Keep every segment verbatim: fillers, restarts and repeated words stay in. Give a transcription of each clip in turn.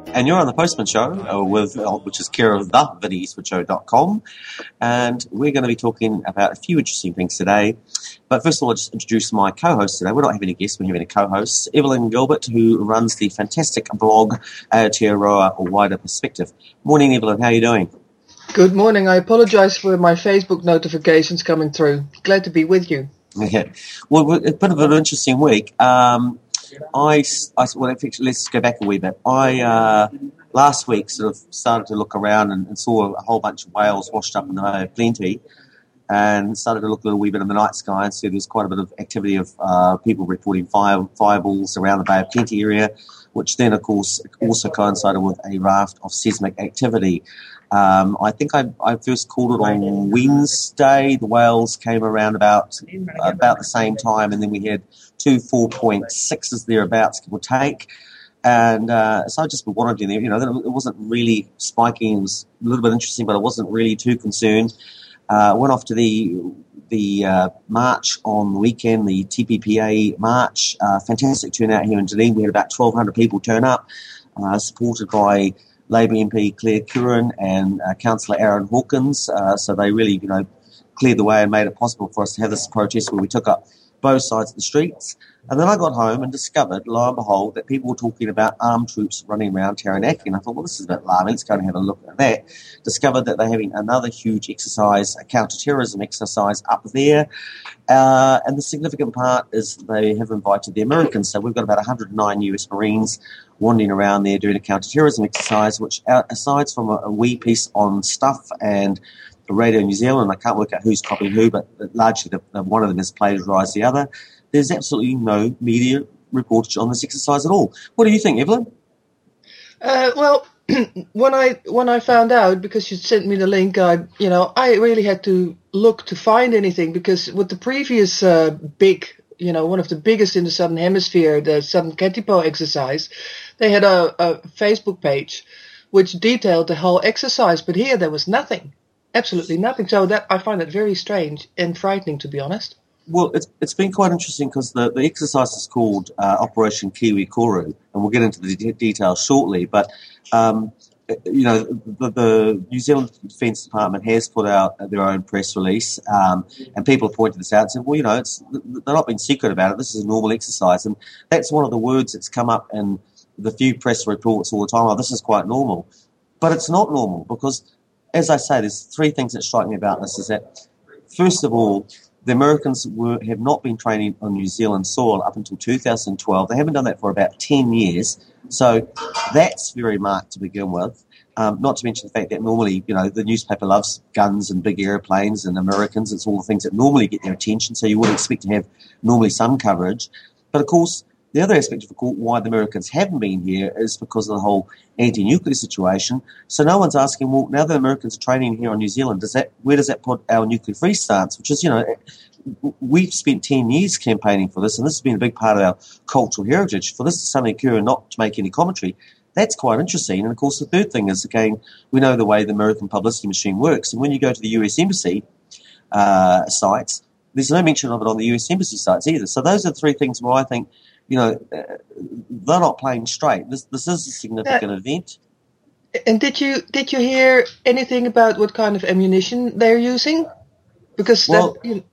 And you're on the Postman Show, uh, with uh, which is care of the vinnie eastwood show dot com, and we're going to be talking about a few interesting things today. But first of all, I'll just introduce my co-host today. We're not having a guest, we're having a co-host, Evelyn Gilbert, who runs the fantastic blog Aotearoa Wider Perspective. Morning, Evelyn. How are you doing? Good morning. I apologise for my Facebook notifications coming through. Glad to be with you. Yeah. Well, it's been a bit of an interesting week. Um, I, I well, let's go back a wee bit. I uh, last week sort of started to look around and, and saw a whole bunch of whales washed up in the Bay of Plenty, and started to look a little wee bit in the night sky and see there's quite a bit of activity of uh, people reporting fire fireballs around the Bay of Plenty area, which then, of course, also coincided with a raft of seismic activity. Um, I think I, I first called it on Wednesday. The whales came around about about the same time, and then we had two four point sixes thereabouts, give or take. And uh, so I just wanted in there. You know, it wasn't really spiking. It was a little bit interesting, but I wasn't really too concerned. Uh, went off to the the uh, march on the weekend, the T P P A march. Uh, fantastic turnout here in Dunedin. We had about twelve hundred people turn up, uh, supported by Labour M P Claire Curran and uh, Councillor Aaron Hawkins. Uh, so they really, you know, cleared the way and made it possible for us to have this protest where we took up both sides of the streets. And then I got home and discovered, lo and behold, that people were talking about armed troops running around Taranaki. And I thought, well, this is a bit alarming. Let's go and have a look at that. Discovered that they're having another huge exercise, a counter-terrorism exercise up there. Uh, and the significant part is they have invited the Americans. So we've got about one hundred nine U S Marines wandering around there doing a counter-terrorism exercise, which, aside from a, a wee piece on Stuff and Radio New Zealand, I can't work out who's copying who, but largely the, the, one of them has plagiarised the other. There's absolutely no media reportage on this exercise at all. What do you think, Evelyn? Uh, well, when I when I found out, because you sent me the link, I you know I really had to look to find anything, because with the previous uh, big, you know, one of the biggest in the Southern Hemisphere, the Southern Katipo exercise, they had a, a Facebook page which detailed the whole exercise, but here there was nothing, absolutely nothing. So that I find that very strange and frightening, to be honest. Well, it's it's been quite interesting because the, the exercise is called uh, Operation Kiwi Koru, and we'll get into the de- details shortly. But, um, you know, the, the New Zealand Defence Department has put out their own press release, um, and people have pointed this out and said, well, you know, it's they're not being secret about it. This is a normal exercise. And that's one of the words that's come up in the few press reports all the time. Oh, this is quite normal. But it's not normal because, as I say, there's three things that strike me about this. Is that, first of all, the Americans were, have not been training on New Zealand soil up until two thousand twelve. They haven't done that for about ten years. So that's very marked to begin with. Um, not to mention the fact that normally, you know, the newspaper loves guns and big airplanes and Americans. It's all the things that normally get their attention. So you would expect to have normally some coverage. But, of course, the other aspect of why the Americans haven't been here is because of the whole anti-nuclear situation. So no one's asking, well, now the Americans are training here on New Zealand, does that where does that put our nuclear-free stance? Which is, you know, we've spent ten years campaigning for this, and this has been a big part of our cultural heritage. For this to suddenly occur and not to make any commentary, that's quite interesting. And, of course, the third thing is, again, we know the way the American publicity machine works. And when you go to the U S Embassy uh, sites, there's no mention of it on the U S Embassy sites either. So those are the three things where I think, you know, uh, they're not playing straight. This this is a significant uh, event. And did you did you hear anything about what kind of ammunition they're using? Because well, that, you know,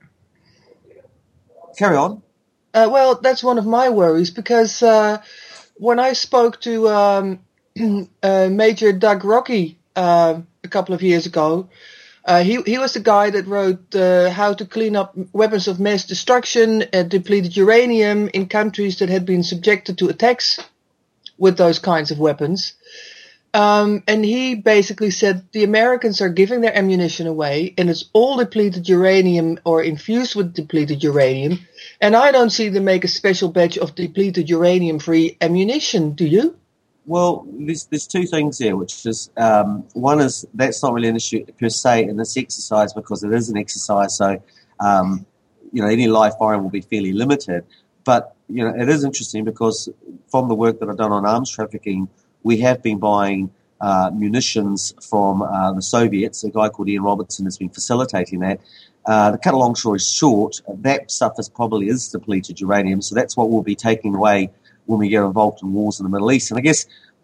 carry on. Uh, well, that's one of my worries, because uh, when I spoke to um, uh, Major Doug Rocky uh, a couple of years ago, Uh, he he was the guy that wrote uh, How to Clean Up Weapons of Mass Destruction, uh, Depleted Uranium in Countries That Had Been Subjected to Attacks with those kinds of weapons. Um, and he basically said the Americans are giving their ammunition away, and it's all depleted uranium or infused with depleted uranium. And I don't see them make a special batch of depleted uranium-free ammunition, do you? Well, there's, there's two things there, which is, um, one is that's not really an issue per se in this exercise because it is an exercise, so, um, you know, any live firing will be fairly limited. But, you know, it is interesting because from the work that I've done on arms trafficking, we have been buying uh, munitions from uh, the Soviets. A guy called Ian Robertson has been facilitating that. Uh, to cut a long story short, that stuff is probably is depleted uranium, so that's what we'll be taking away when we get involved in wars in the Middle East. And I guess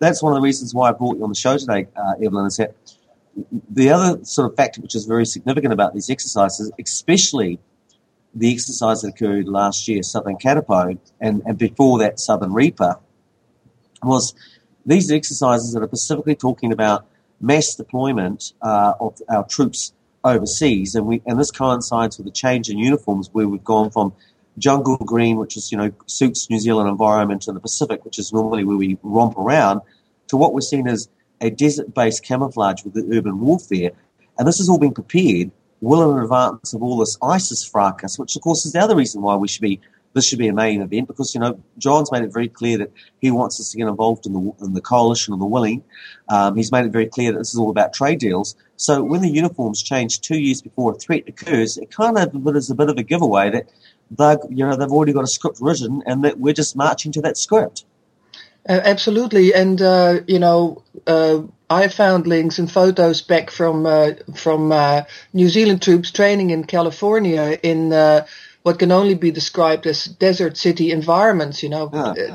that's one of the reasons why I brought you on the show today, uh, Evelyn, is that the other sort of factor which is very significant about these exercises, especially the exercise that occurred last year, Southern Katipo, and, and before that Southern Reaper, was these exercises that are specifically talking about mass deployment uh, of our troops overseas, and we and this coincides with the change in uniforms where we've gone from jungle green, which is, you know, suits New Zealand environment, in the Pacific, which is normally where we romp around, to what we're seeing as a desert-based camouflage with the urban warfare. And this has all been prepared well in advance of all this ISIS fracas, which, of course, is the other reason why we should be this should be a main event, because, you know, John's made it very clear that he wants us to get involved in the in the coalition of the willing. Um, he's made it very clear that this is all about trade deals. So when the uniforms change two years before a threat occurs, it kind of is a bit of a giveaway that they, you know, they've already got a script written and that we're just marching to that script. Uh, absolutely, and uh, you know, uh, I found links and photos back from uh, from uh, New Zealand troops training in California in uh, what can only be described as desert city environments. You know, Yeah. Uh,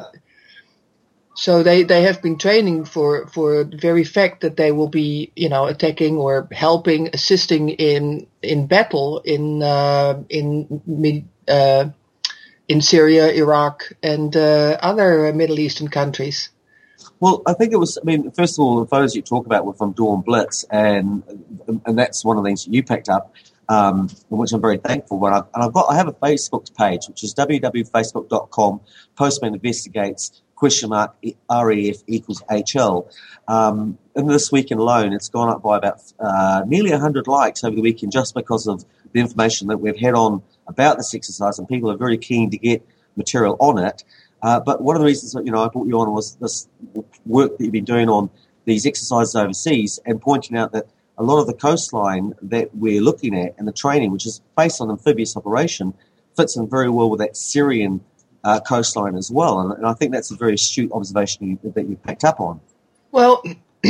so they, they have been training for for the very fact that they will be, you know, attacking or helping, assisting in in battle in uh, in uh, in Syria, Iraq, and uh, other Middle Eastern countries. Well, I think it was, I mean, first of all, the photos you talk about were from Dawn Blitz, and and that's one of the things that you picked up, um, which I'm very thankful for. And, and I've got, I have a Facebook page, which is w w w dot facebook dot com, Postman Investigates, question mark, R E F equals H L. Um, and this weekend alone, it's gone up by about uh, nearly one hundred likes over the weekend just because of the information that we've had on about this exercise, and people are very keen to get material on it. Uh, but one of the reasons that, you know, I brought you on was this work that you've been doing on these exercises overseas, and pointing out that a lot of the coastline that we're looking at and the training, which is based on amphibious operation, fits in very well with that Syrian uh, coastline as well. And, and I think that's a very astute observation you, that you picked up on. Well,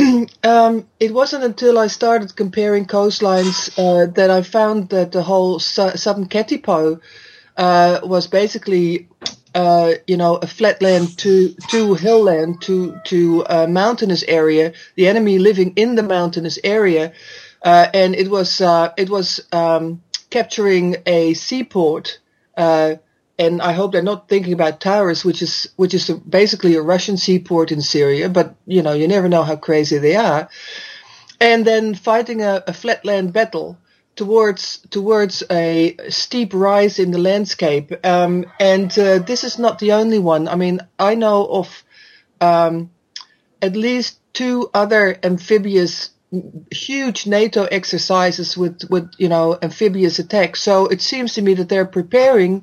um, it wasn't until I started comparing coastlines uh, that I found that the whole su- Southern Katipo uh, was basically, uh, you know, a flatland to to hillland to to a mountainous area. The enemy living in the mountainous area, uh, and it was uh, it was um, capturing a seaport. Uh, And I hope they're not thinking about Tauris, which is which is basically a Russian seaport in Syria. But, you know, you never know how crazy they are. And then fighting a, a flatland battle towards towards a steep rise in the landscape. Um, and uh, this is not the only one. I mean, I know of um, at least two other amphibious, huge NATO exercises with, with, you know, amphibious attacks. So it seems to me that they're preparing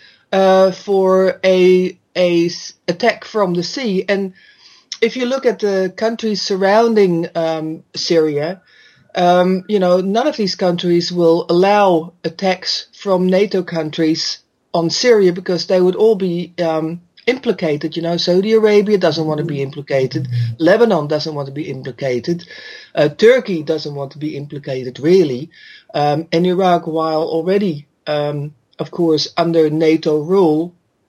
Uh, for a a attack from the sea. And if you look at the countries surrounding um, Syria, um, you know, none of these countries will allow attacks from NATO countries on Syria, because they would all be um, implicated. You know, Saudi Arabia doesn't want to be implicated. Lebanon doesn't want to be implicated. Uh, Turkey doesn't want to be implicated, really. Um, and Iraq, while already um, of course, under NATO rule,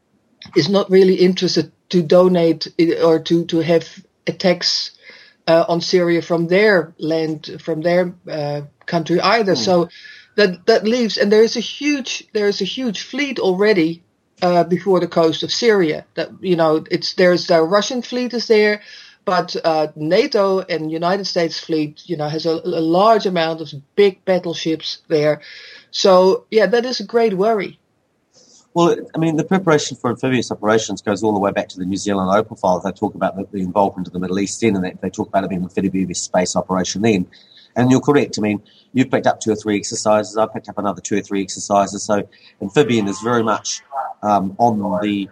is not really interested to donate or to, to have attacks uh, on Syria from their land, from their uh, country either. Mm. So that that leaves, and there is a huge there is a huge fleet already uh, before the coast of Syria. That, you know, it's there's the Russian fleet is there, but uh, NATO and United States fleet, you know, has a, a large amount of big battleships there. So, yeah, that is a great worry. Well, I mean, the preparation for amphibious operations goes all the way back to the New Zealand Opal files. They talk about the, the involvement of the Middle East then, and they, they talk about it being an amphibious space operation then. And you're correct. I mean, you've picked up two or three exercises. I've picked up another two or three exercises. So amphibian is very much um, on the...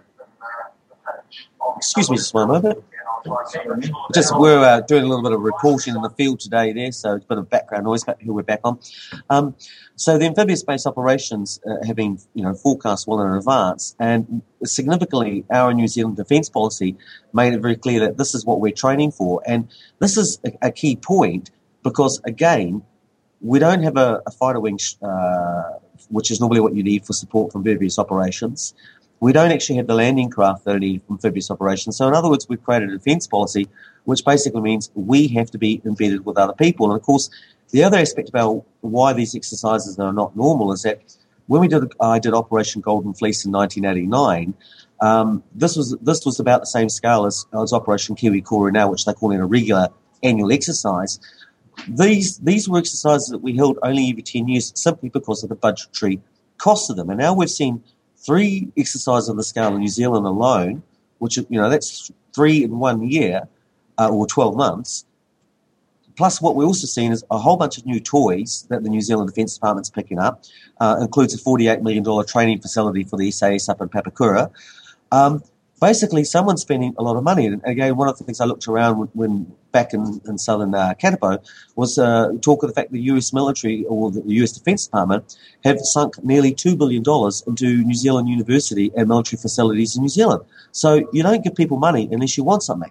Excuse me just one moment. Just we're uh, doing a little bit of reporting in the field today there, so it's a bit of background noise, but here we're back on. Um, so the amphibious space operations uh, have been, you know, forecast well in advance, and significantly our New Zealand defence policy made it very clear that this is what we're training for. And this is a, a key point, because, again, we don't have a, a fighter wing, uh, which is normally what you need for support from amphibious operations. we don't actually have the landing craft that are needed for amphibious operations. So in other words, we've created a defence policy, which basically means we have to be embedded with other people. And of course, the other aspect about why these exercises are not normal is that when we did, I did Operation Golden Fleece in nineteen eighty-nine, um, this was this was about the same scale as, as Operation Kiwi Kora now, which they call it a regular annual exercise. These these were exercises that we held only every ten years simply because of the budgetary cost of them. And now we've seen three exercises on the scale in New Zealand alone, which, you know, that's three in one year, uh, or twelve months. Plus what we're also seeing is a whole bunch of new toys that the New Zealand Defence Department's picking up. Uh, includes a forty-eight million dollars training facility for the S A S up in Papakura. Um, basically, someone's spending a lot of money. And again, one of the things I looked around when, when back in, in southern uh, Katapo was uh, talk of the fact the U S military or the U S Defence Department have sunk nearly two billion dollars into New Zealand university and military facilities in New Zealand. So you don't give people money unless you want something.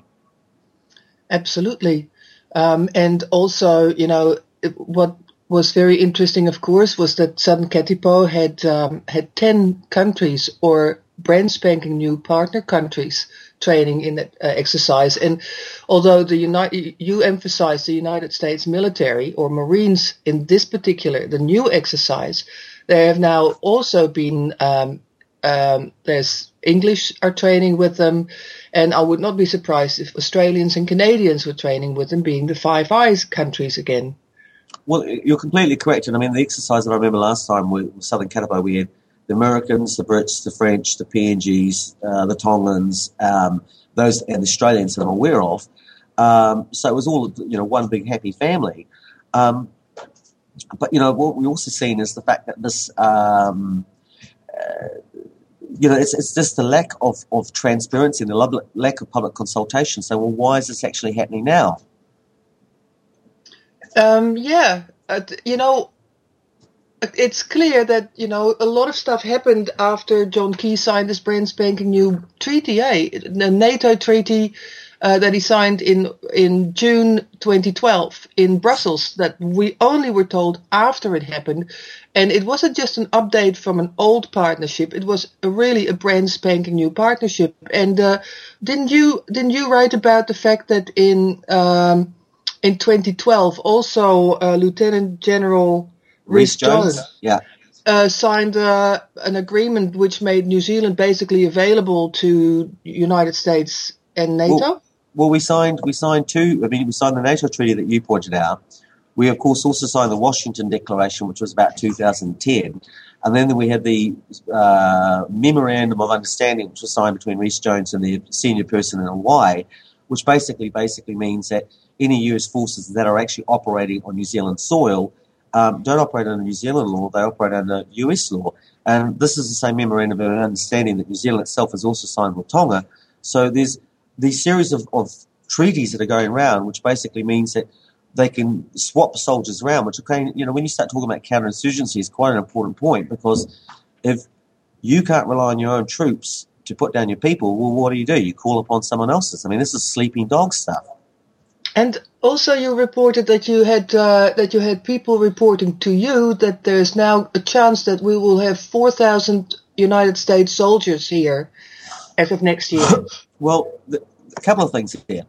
Absolutely. Um, and also, you know, it, what was very interesting, of course, was that Southern Katipo had um, had ten countries or brand spanking new partner countries training in that uh, exercise. And although the United, you emphasized the United States military or Marines in this particular, the new exercise, there have now also been, um, um, there's English are training with them, and I would not be surprised if Australians and Canadians were training with them, being the Five Eyes countries again. Well, you're completely correct. And I mean, the exercise that I remember last time with Southern Katapo, we had the Americans, the Brits, the French, the P N Gs, uh, the Tongans, um, those and the Australians that I'm aware of. Um, so it was all, you know, one big happy family. Um, but, you know, what we've also seen is the fact that this, um, uh, you know, it's it's just the lack of, of transparency and the lack of public consultation. So, well, why is this actually happening now? Um, yeah, uh, you know, it's clear that, you know, a lot of stuff happened after John Key signed this brand spanking new treaty, eh? The NATO treaty uh, that he signed in in June twenty twelve in Brussels, that we only were told after it happened. And it wasn't just an update from an old partnership; it was a really a brand spanking new partnership. And uh, didn't you didn't you write about the fact that in um, in twenty twelve also uh, Lieutenant General Rhys Jones, yeah, uh, signed uh, an agreement which made New Zealand basically available to United States and NATO? Well, well, we signed we signed two. I mean, we signed the NATO treaty that you pointed out. We, of course, also signed the Washington Declaration, which was about two thousand ten. And then we had the uh, Memorandum of Understanding, which was signed between Rhys Jones and the senior person in Hawaii, which basically basically means that any U S forces that are actually operating on New Zealand soil Um, don't operate under New Zealand law, they operate under U S law. And this is the same memorandum of understanding that New Zealand itself has also signed with Tonga. So there's these series of, of treaties that are going around, which basically means that they can swap soldiers around, which, okay, you know, when you start talking about counterinsurgency, is quite an important point, because if you can't rely on your own troops to put down your people, well, what do you do? You call upon someone else's. I mean, this is sleeping dog stuff. And also, you reported that you had uh, that you had people reporting to you that there's now a chance that we will have four thousand United States soldiers here as of next year. Well, the, a couple of things here.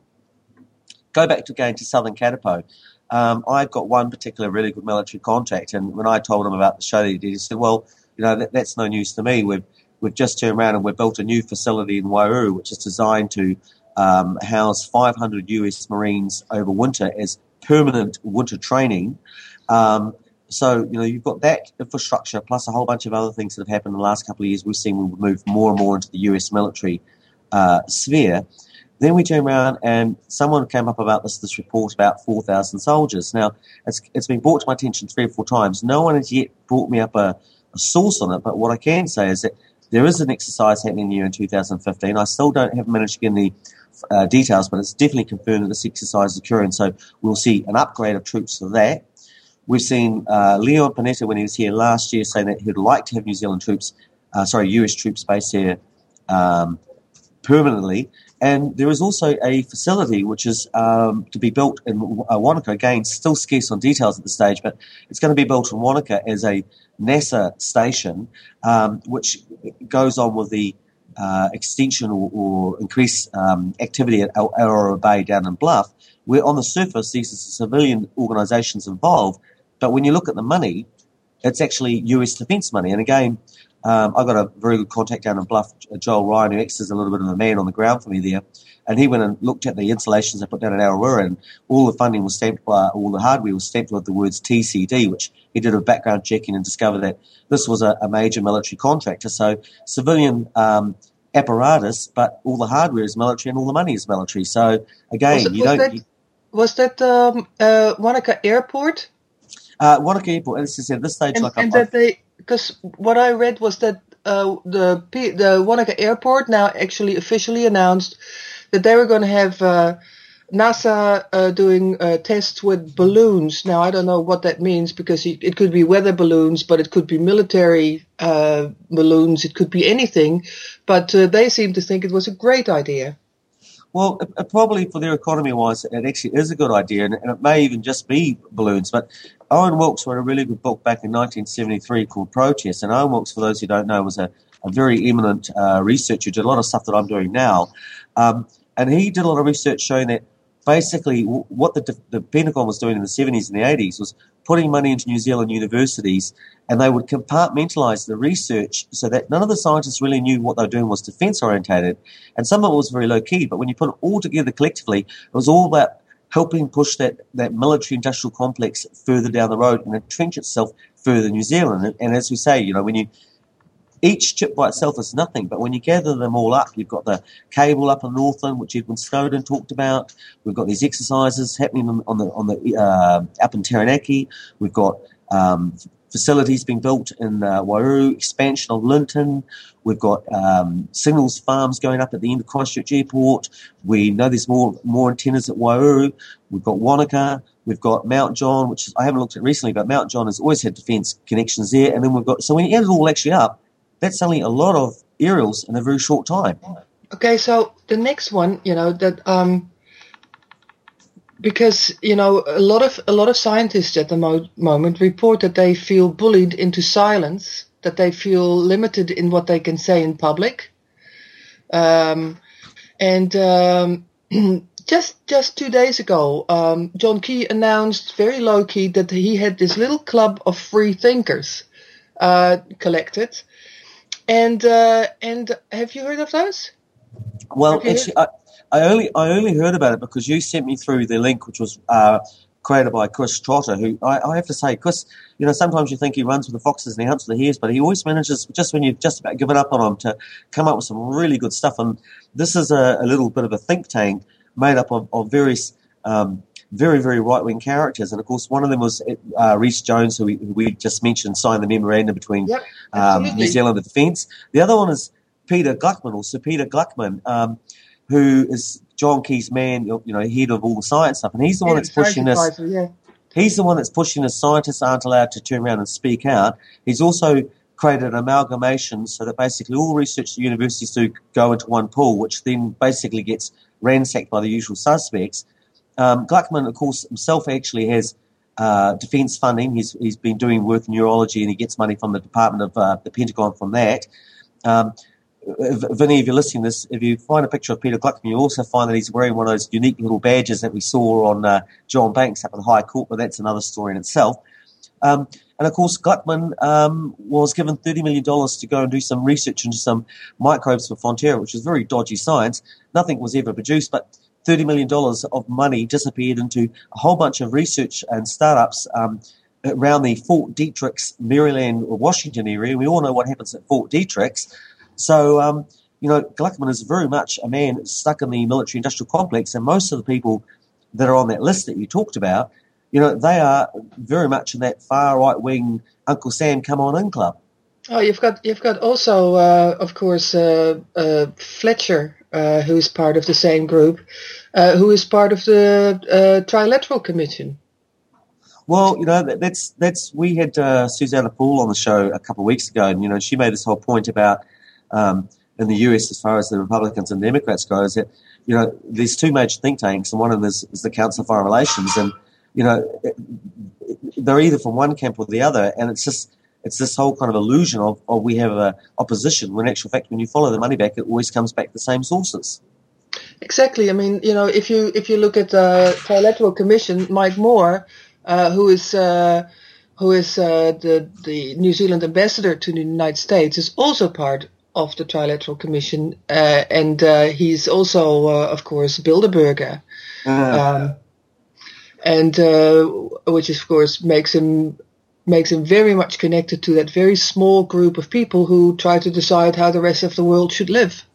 Go back to again to Southern Katapo. Um, I've got one particular really good military contact, and when I told him about the show that he did, he said, "Well, you know, that, that's no news to me. We've we've just turned around and we've built a new facility in Wairuru, which is designed to Um, house five hundred U S Marines over winter as permanent winter training." Um, so, you know, you've got that infrastructure plus a whole bunch of other things that have happened in the last couple of years. We've seen we've moved more and more into the U S military uh, sphere. Then we turn around and someone came up about this, this report about four thousand soldiers. Now, it's, it's been brought to my attention three or four times. No one has yet brought me up a, a source on it, but what I can say is that there is an exercise happening here in two thousand fifteen. I still don't have managed to get any Uh, details, but it's definitely confirmed that this exercise is occurring. So we'll see an upgrade of troops for that. We've seen uh, Leon Panetta, when he was here last year, saying that he'd like to have New Zealand troops, uh, sorry, U S troops based here um, permanently. And there is also a facility which is um, to be built in uh, Wanaka. Again, still scarce on details at this stage, but it's going to be built in Wanaka as a NASA station, um, which goes on with the uh, extension or, or increase um, activity at Aurora Bay down in Bluff, where on the surface these are civilian organisations involved, but when you look at the money, it's actually U S defence money. And again, um, I've got a very good contact down in Bluff, Joel Ryan, who acts as a little bit of a man on the ground for me there. And he went and looked at the installations they put down at Aurora, and all the funding was stamped by, all the hardware was stamped with the words T C D, which he did a background checking and discovered that this was a, a major military contractor. So civilian um, apparatus, but all the hardware is military and all the money is military. So again, was it, you was don't... That, you, was that um, uh, Wanaka Airport? Uh, Wanaka Airport, as I said, at this stage... And, like and I, that they... Because what I read was that uh, the P, the Wanaka Airport now actually officially announced that they were going to have uh, NASA uh, doing uh, tests with balloons. Now, I don't know what that means, because it could be weather balloons, but it could be military uh, balloons, it could be anything. But uh, they seem to think it was a great idea. Well, it, it probably for their economy-wise, it actually is a good idea, and, and it may even just be balloons. But Owen Wilkes wrote a really good book back in nineteen seventy-three called Protest, and Owen Wilkes, for those who don't know, was a, a very eminent uh, researcher, did a lot of stuff that I'm doing now. Um, and he did a lot of research showing that basically w- what the, the Pentagon was doing in the seventies and the eighties was putting money into New Zealand universities, and they would compartmentalise the research so that none of the scientists really knew what they were doing was defence-orientated, and some of it was very low-key, but when you put it all together collectively, it was all about helping push that, that military-industrial complex further down the road and entrench itself further in New Zealand. And, and as we say, you know, when you each chip by itself is nothing, but when you gather them all up, you've got the cable up in Northland, which Edwin Snowden talked about. We've got these exercises happening on the on the uh, up in Taranaki. We've got um, facilities being built in uh, Wairau, expansion of Linton. We've got um, signals farms going up at the end of Christchurch Airport. We know there's more more antennas at Wairau. We've got Wanaka. We've got Mount John, which is, I haven't looked at recently, but Mount John has always had defence connections there. And then we've got, so when you add it all actually up, that's only a lot of aerials in a very short time. Okay, so the next one, you know, that um, because you know a lot of a lot of scientists at the mo- moment report that they feel bullied into silence, that they feel limited in what they can say in public, um, and um, just just two days ago, um, John Key announced very low key that he had this little club of free thinkers uh, collected. And uh, and have you heard of those? Well, actually, I, I only I only heard about it because you sent me through the link, which was uh, created by Chris Trotter, who I, I have to say, Chris, you know, sometimes you think he runs with the foxes and he hunts with the hares, but he always manages, just when you've just about given up on him, to come up with some really good stuff. And this is a, a little bit of a think tank made up of, of various um, very, very right-wing characters. And, of course, one of them was uh, Rhys Jones, who we, who we just mentioned, signed the memorandum between yep, um, New Zealand and Defence. The other one is Peter Gluckman, or Sir Peter Gluckman, um, who is John Key's man, you know, head of all the science stuff. And he's the yeah, one that's pushing this. Advisor, yeah. He's the one that's pushing this. Scientists aren't allowed to turn around and speak out. He's also created an amalgamation so that basically all research that universities do go into one pool, which then basically gets ransacked by the usual suspects. Um, Gluckman, of course, himself actually has uh, defence funding. He's he's been doing work in neurology, and he gets money from the Department of uh, the Pentagon from that. Um, Vinny, if you're listening to this, if you find a picture of Peter Gluckman, you also find that he's wearing one of those unique little badges that we saw on uh, John Banks up at the High Court, but that's another story in itself. Um, and, of course, Gluckman um, was given thirty million dollars to go and do some research into some microbes for Fonterra, which is very dodgy science. Nothing was ever produced, but thirty million dollars of money disappeared into a whole bunch of research and startups um, around the Fort Detrick, Maryland, or Washington area. We all know what happens at Fort Detrick. So, um, you know, Gluckman is very much a man stuck in the military-industrial complex, and most of the people that are on that list that you talked about, you know, they are very much in that far right-wing Uncle Sam come on in club. Oh, you've got you've got also, uh, of course, uh, uh, Fletcher, uh, who is part of the same group, uh, who is part of the uh, Trilateral Commission. Well, you know, that's that's we had uh, Susanna Poole on the show a couple of weeks ago, and you know, she made this whole point about um, in the U S, as far as the Republicans and Democrats go, is that you know there's two major think tanks, and one of them is, is the Council of Foreign Relations, and you know they're either from one camp or the other, and it's just it's this whole kind of illusion of, of we have a opposition, when in actual fact, when you follow the money back, it always comes back to the same sources. Exactly. I mean, you know, if you if you look at the Trilateral Commission, Mike Moore, uh, who is uh, who is uh, the the New Zealand ambassador to the United States, is also part of the Trilateral Commission, uh, and uh, he's also, uh, of course, Bilderberger, uh. um, and uh, which of course makes him makes him very much connected to that very small group of people who try to decide how the rest of the world should live.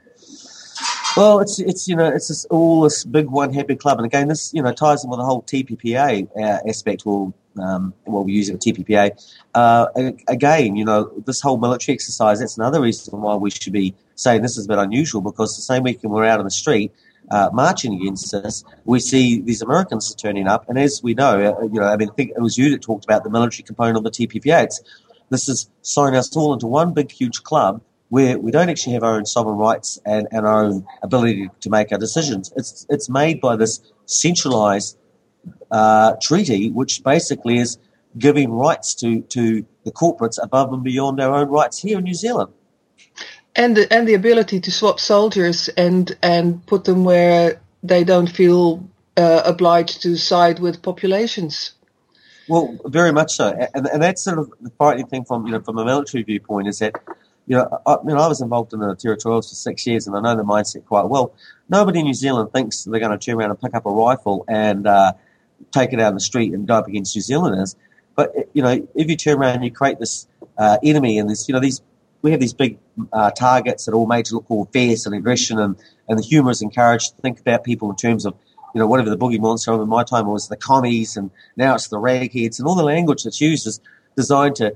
Well, it's it's you know it's this, all this big one happy club, and again this you know ties in with the whole T P P A uh, aspect. Well, um, well, we use it with T P P A. Uh, again, you know this whole military exercise. That's another reason why we should be saying this is a bit unusual, because the same weekend we're out on the street uh, marching against this, we see these Americans turning up, and as we know, uh, you know, I mean, I think it was you that talked about the military component of the T P P A. It's, this is sewing us all into one big, huge club, where we don't actually have our own sovereign rights and, and our own ability to make our decisions. It's it's made by this centralised uh, treaty, which basically is giving rights to, to the corporates above and beyond our own rights here in New Zealand. And the, and the ability to swap soldiers and, and put them where they don't feel uh, obliged to side with populations. Well, very much so. And, and that's sort of the frightening thing from, you know, from a military viewpoint is that, You know, I, you know, I was involved in the territorials for six years, and I know the mindset quite well. Nobody in New Zealand thinks they're going to turn around and pick up a rifle and uh, take it out in the street and go up against New Zealanders. But you know, if you turn around and you create this uh, enemy, and this, you know, these we have these big uh, targets that all made to look all fierce and aggression, and and the humour is encouraged to think about people in terms of, you know, whatever the boogie monster. In my time it was the commies, and now it's the ragheads, and all the language that's used is designed to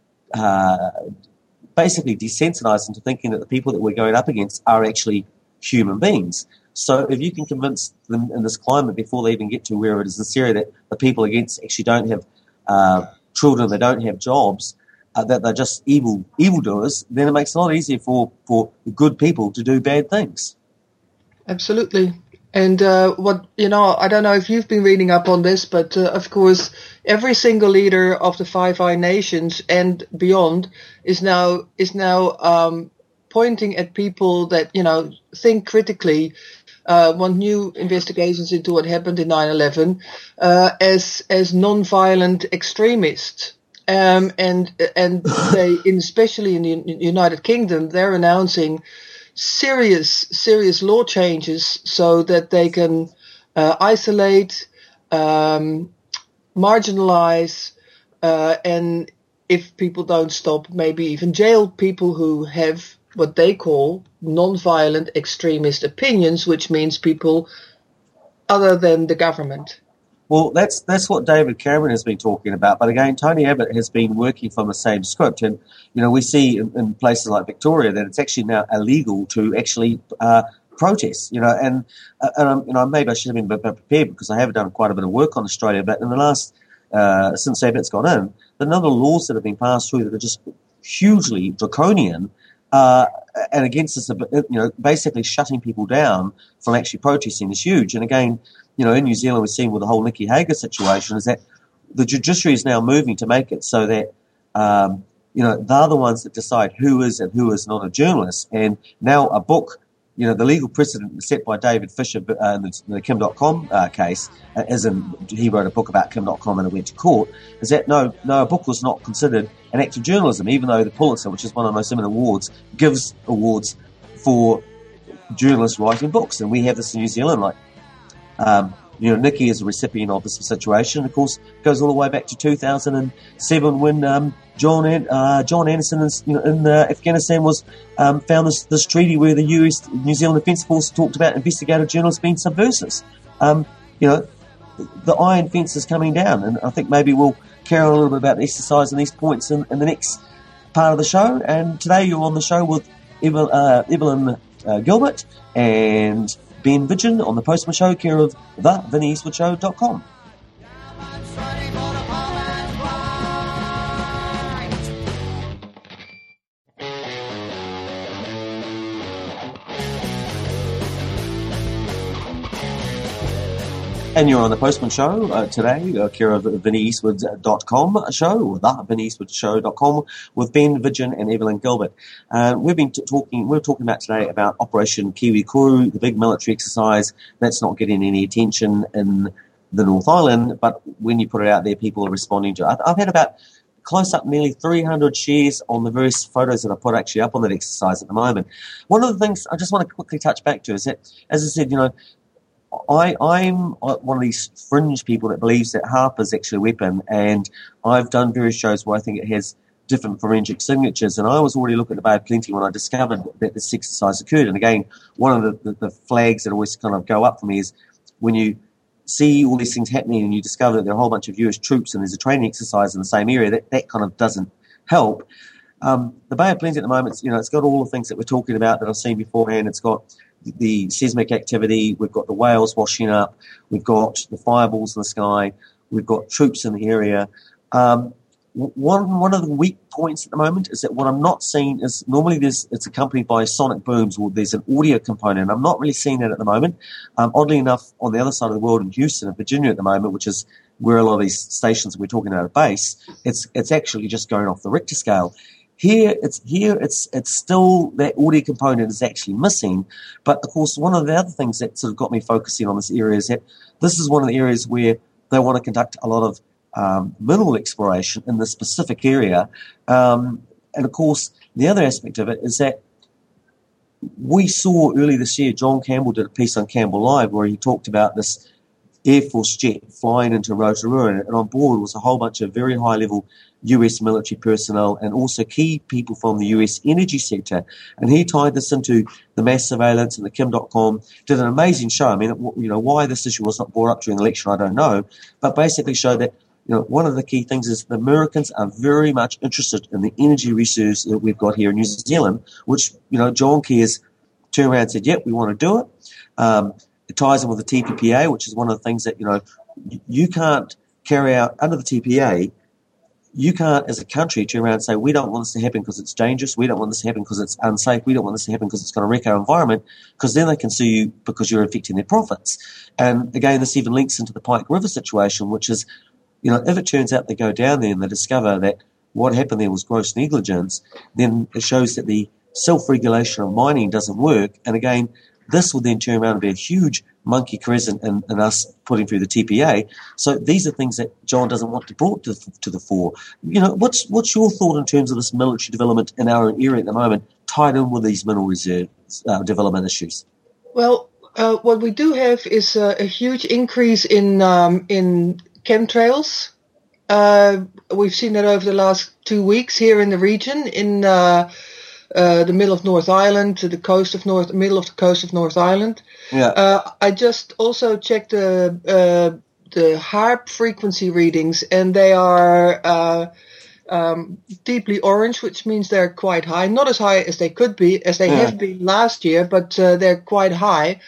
Uh, basically desensitise into thinking that the people that we're going up against are actually human beings. So if you can convince them in this climate before they even get to where it is this area that the people against actually don't have uh, children, they don't have jobs, uh, that they're just evil evildoers, then it makes it a lot easier for, for good people to do bad things. Absolutely. And uh, what you know, I don't know if you've been reading up on this, but uh, of course, every single leader of the Five Eyes Nations and beyond is now is now um, pointing at people that, you know, think critically, uh, want new investigations into what happened in nine eleven uh, as as non-violent extremists. Um, and and they, in, especially in the United Kingdom, they're announcing serious, serious law changes so that they can uh, isolate, um, marginalize, uh, and if people don't stop, maybe even jail people who have what they call non-violent extremist opinions, which means people other than the government. Well, that's that's what David Cameron has been talking about. But again, Tony Abbott has been working from the same script. And, you know, we see in, in places like Victoria that it's actually now illegal to actually uh, protest, you know. And, uh, and um, you know, maybe I should have been a bit prepared because I have done quite a bit of work on Australia. But in the last, uh, since Abbott's gone in, the number of laws that have been passed through that are just hugely draconian uh, and against this, you know, basically shutting people down from actually protesting is huge. And again, you know, in New Zealand, we're seeing with the whole Nikki Hager situation is that the judiciary is now moving to make it so that, um, you know, they're the ones that decide who is and who is not a journalist. And now a book, you know, the legal precedent set by David Fisher uh, in the, the Kim dot com uh, case, uh, as in he wrote a book about Kim dot com and it went to court, is that no, no, a book was not considered an act of journalism, even though the Pulitzer, which is one of the most eminent awards, gives awards for journalists writing books. And we have this in New Zealand, like, Um, you know, Nikki is a recipient of this situation. Of course, goes all the way back to two thousand seven when um, John uh, John Anderson is, you know, in uh, Afghanistan was um, found this, this treaty where the U S New Zealand Defence Force talked about investigative journalists being subversives. Um, you know, the iron fence is coming down, and I think maybe we'll carry on a little bit about exercising these points in, in the next part of the show. And today you're on the show with Evelyn, uh, Evelyn uh, Gilbert and Ben Vidgen on the Postman Show, care of the vinnie eastwood show dot com. And you're on the Postman Show uh, today, uh, care of Vinnie Eastwood dot com show, or the Vinnie Eastwood Show dot com, with Ben Vidgen and Evelyn Gilbert. Uh, we've been t- talking, we're talking about today about Operation Kiwi Kuru, the big military exercise that's not getting any attention in the North Island, but when you put it out there, people are responding to it. I've, I've had about close up nearly three hundred shares on the various photos that I put actually up on that exercise at the moment. One of the things I just want to quickly touch back to is that, as I said, you know, I, I'm one of these fringe people that believes that HAARP is actually a weapon, and I've done various shows where I think it has different forensic signatures, and I was already looking at the Bay of Plenty when I discovered that this exercise occurred. And again, one of the, the, the flags that always kind of go up for me is when you see all these things happening and you discover that there are a whole bunch of U S troops and there's a training exercise in the same area, that, that kind of doesn't help. Um, the Bay of Plenty at the moment, you know, it's got all the things that we're talking about that I've seen beforehand. It's got the seismic activity, we've got the whales washing up, we've got the fireballs in the sky, we've got troops in the area. Um, one one of the weak points at the moment is that what I'm not seeing is normally there's it's accompanied by sonic booms, or there's an audio component. I'm not really seeing that at the moment. Um, oddly enough, on the other side of the world in Houston and Virginia at the moment, which is where a lot of these stations we're talking about are based, it's it's actually just going off the Richter scale. Here, it's here. It's it's still that audio component is actually missing. But of course, one of the other things that sort of got me focusing on this area is that this is one of the areas where they want to conduct a lot of um, mineral exploration in this specific area. Um, and of course, the other aspect of it is that we saw earlier this year, John Campbell did a piece on Campbell Live where he talked about this Air Force jet flying into Rotorua, and on board was a whole bunch of very high-level U S military personnel and also key people from the U S energy sector. And he tied this into the mass surveillance and the Kim dot com, did an amazing show. I mean, it, you know, why this issue was not brought up during the election, I don't know, but basically showed that, you know, one of the key things is the Americans are very much interested in the energy reserves that we've got here in New Zealand, which, you know, John Kears turned around and said, yep, we want to do it. Um, it ties in with the T P P A, which is one of the things that, you know, you can't carry out under the T P A. You can't, as a country, turn around and say, we don't want this to happen because it's dangerous, we don't want this to happen because it's unsafe, we don't want this to happen because it's going to wreck our environment, because then they can sue you because you're affecting their profits. And again, this even links into the Pike River situation, which is, you know, if it turns out they go down there and they discover that what happened there was gross negligence, then it shows that the self-regulation of mining doesn't work. And again, this will then turn around and be a huge monkey crescent in, in us putting through the T P A. So these are things that John doesn't want to brought to, to the fore. You know, what's what's your thought in terms of this military development in our area at the moment, tied in with these mineral reserve uh, development issues? Well, uh, what we do have is uh, a huge increase in um, in chemtrails. Uh, we've seen that over the last two weeks here in the region, in uh, uh, the middle of North Island, to the coast of North, middle of the coast of North Island. Yeah. Uh, I just also checked the uh, the HAARP frequency readings, and they are uh, um, deeply orange, which means they're quite high. Not as high as they could be, as they yeah. have been last year, but uh, they're quite high.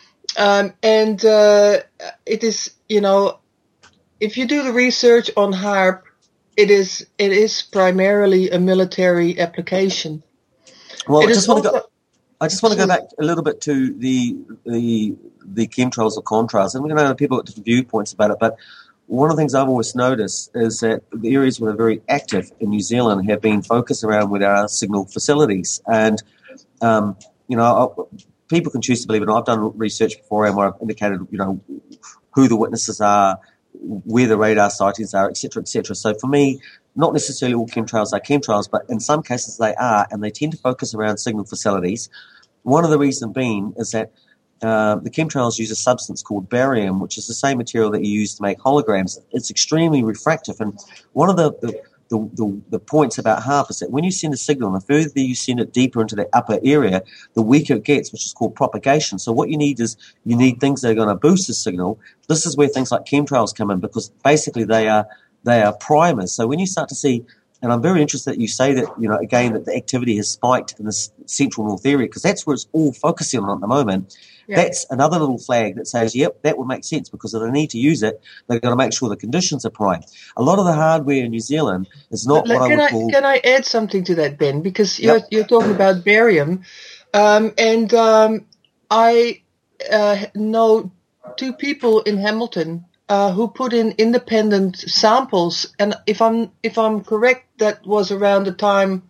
Um, and uh, it is, you know, if you do the research on HAARP, it is it is primarily a military application. Well, I just want to go. I just want to go back a little bit to the the the chemtrails or contrails, and we know people have different viewpoints about it. But one of the things I've always noticed is that the areas that are very active in New Zealand have been focused around with our signal facilities, and um, you know, people can choose to believe it. I've done research before, and where I've indicated, you know, who the witnesses are, where the radar sightings are, et cetera, et cetera. So for me, not necessarily all chemtrails are chemtrails, but in some cases they are, and they tend to focus around signal facilities. One of the reasons being is that uh, the chemtrails use a substance called barium, which is the same material that you use to make holograms. It's extremely refractive, and one of the, the, the, the, the points about HAARP is that when you send a signal, the further you send it deeper into the upper area, the weaker it gets, which is called propagation. So what you need is you need things that are going to boost the signal. This is where things like chemtrails come in, because basically they are they are primers. So when you start to see, and I'm very interested that you say that, you know, again, that the activity has spiked in this central north area, because that's where it's all focusing on at the moment. Yeah. That's another little flag that says, yep, that would make sense, because if they need to use it, they've got to make sure the conditions are prime. A lot of the hardware in New Zealand is not but, what can I would I, call... Can I add something to that, Ben? Because you're, yep. you're talking about barium, um, and um, I uh, know two people in Hamilton uh, who put in independent samples, and if I'm if I'm correct, that was around the time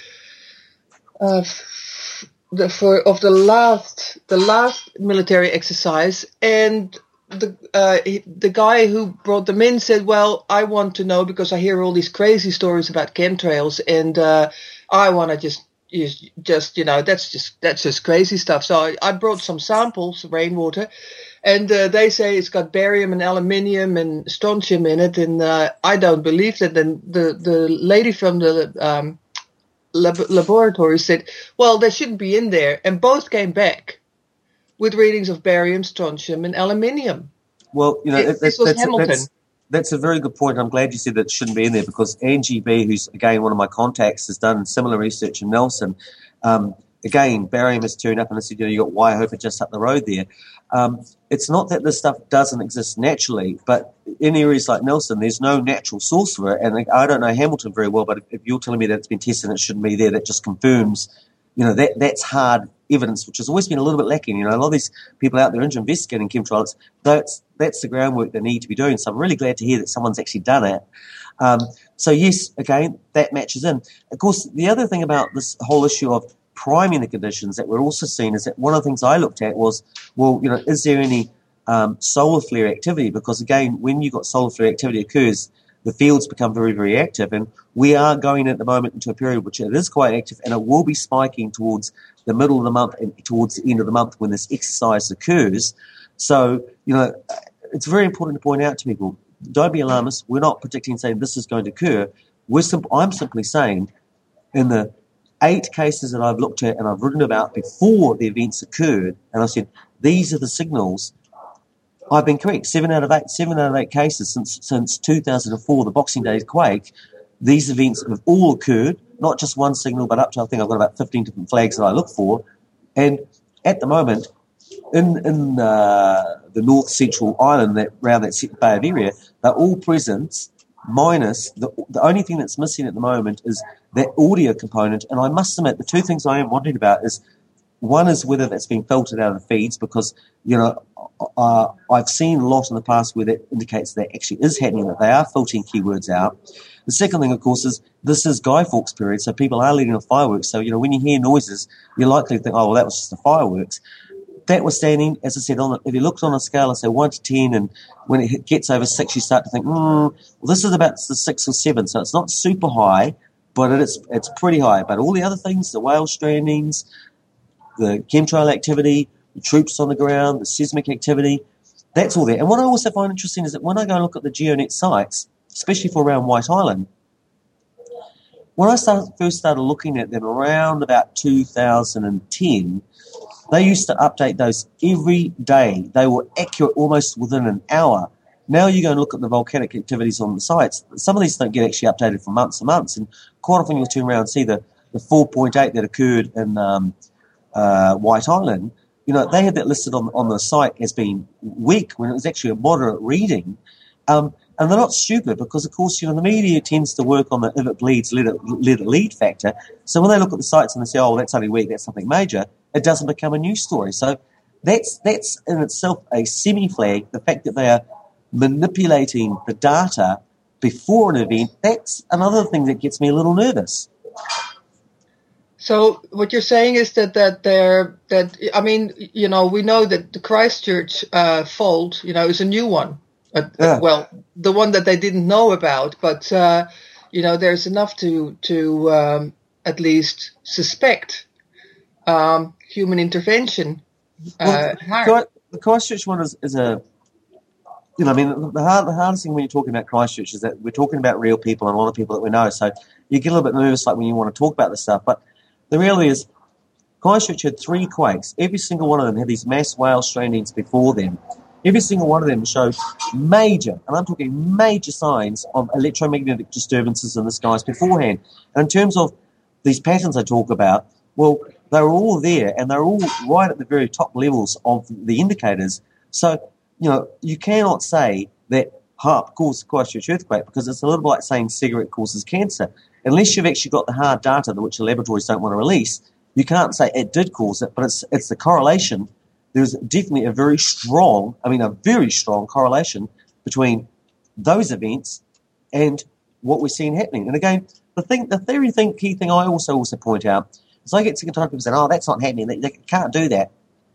uh, the, for of the last the last military exercise, and the uh, the guy who brought them in said, "Well, I want to know because I hear all these crazy stories about chemtrails, and uh, I want to just." Is just you know that's just that's just crazy stuff. So I, I brought some samples, rainwater, and uh, they say it's got barium and aluminium and strontium in it, and uh, I don't believe that. And the the lady from the um, lab- laboratory said, "Well, they shouldn't be in there," and both came back with readings of barium, strontium, and aluminium. Well, you know, It, that, this was that's, Hamilton. That's, that's a very good point. I'm glad you said that it shouldn't be in there because Angie B, who's, again, one of my contacts, has done similar research in Nelson. Um, again, barium has turned up and I said, you know, you've got Waihopa just up the road there. Um, it's not that this stuff doesn't exist naturally, but in areas like Nelson, there's no natural source for it. And I don't know Hamilton very well, but if, if you're telling me that it's been tested and it shouldn't be there, that just confirms, you know, that that's hard evidence, which has always been a little bit lacking. You know, a lot of these people out there into investigating chemtrails, that's, that's the groundwork they need to be doing. So I'm really glad to hear that someone's actually done it. Um, so, yes, again, that matches in. Of course, the other thing about this whole issue of priming the conditions that we're also seeing is that one of the things I looked at was, well, you know, is there any um, solar flare activity? Because, again, when you've got solar flare activity occurs, the fields become very, very active. And we are going at the moment into a period which it is quite active and it will be spiking towards the middle of the month and towards the end of the month when this exercise occurs. So, you know, it's very important to point out to people, don't be alarmist. We're not predicting saying this is going to occur. We're simp- I'm simply saying in the eight cases that I've looked at and I've written about before the events occurred, and I said, these are the signals, I've been correct. Seven out of eight, seven out of eight cases since since two thousand four, the Boxing Day quake, these events have all occurred, not just one signal, but up to, I think I've got about fifteen different flags that I look for. And at the moment, in in uh, the north central island, that around that Bay of area, they're all present, minus the the only thing that's missing at the moment is that audio component. And I must admit, the two things I am wondering about is, one is whether that's been filtered out of the feeds, because, you know, uh, I've seen a lot in the past where that indicates that actually is happening, that they are filtering keywords out. The second thing, of course, is this is Guy Fawkes period, so people are letting off fireworks. So, you know, when you hear noises, you're likely to think, oh, well, that was just the fireworks. That was standing, as I said, on the, if you looked on a scale of, say, one to ten, and when it gets over six, you start to think, mm, well, this is about the six or seven, so it's not super high, but it is, it's pretty high. But all the other things, the whale strandings, the chemtrail activity, the troops on the ground, the seismic activity, that's all there. And what I also find interesting is that when I go and look at the GeoNet sites, especially for around White Island, when I started, first started looking at them around about two thousand ten, they used to update those every day. They were accurate almost within an hour. Now you go and look at the volcanic activities on the sites. Some of these don't get actually updated for months and months. And quite often you'll turn around and see the, the four point eight that occurred in um, uh, White Island. You know, they had that listed on, on the site as being weak when it was actually a moderate reading. Um, and they're not stupid because, of course, you know, the media tends to work on the if it bleeds, let it, let it lead factor. So when they look at the sites and they say, oh, well, that's only weak, that's something major, it doesn't become a news story. So that's that's in itself a semi-flag. The fact that they are manipulating the data before an event, that's another thing that gets me a little nervous. So what you're saying is that that they're that I mean, you know, we know that the Christchurch uh, fault, you know, is a new one. Uh, Yeah. Well, the one that they didn't know about, but uh, you know, there's enough to to um, at least suspect um, human intervention. Uh, Well, the Christchurch one is, is a, you know, I mean, the, hard, the hardest thing when you're talking about Christchurch is that we're talking about real people and a lot of people that we know. So you get a little bit nervous, like when you want to talk about this stuff. But the reality is, Christchurch had three quakes. Every single one of them had these mass whale strandings before them. Every single one of them showed major, and I'm talking major signs of electromagnetic disturbances in the skies beforehand. And in terms of these patterns I talk about, well, they were all there, and they're all right at the very top levels of the indicators. So, you know, you cannot say that HAARP caused the Christchurch earthquake because it's a little bit like saying cigarette causes cancer. Unless you've actually got the hard data which the laboratories don't want to release, you can't say it did cause it, but it's it's the correlation there's definitely a very strong, I mean, a very strong correlation between those events and what we're seeing happening. And again, the thing, the theory thing, key thing I also also point out is I get sick and tired of people saying, "Oh, that's not happening. They, they can't do that."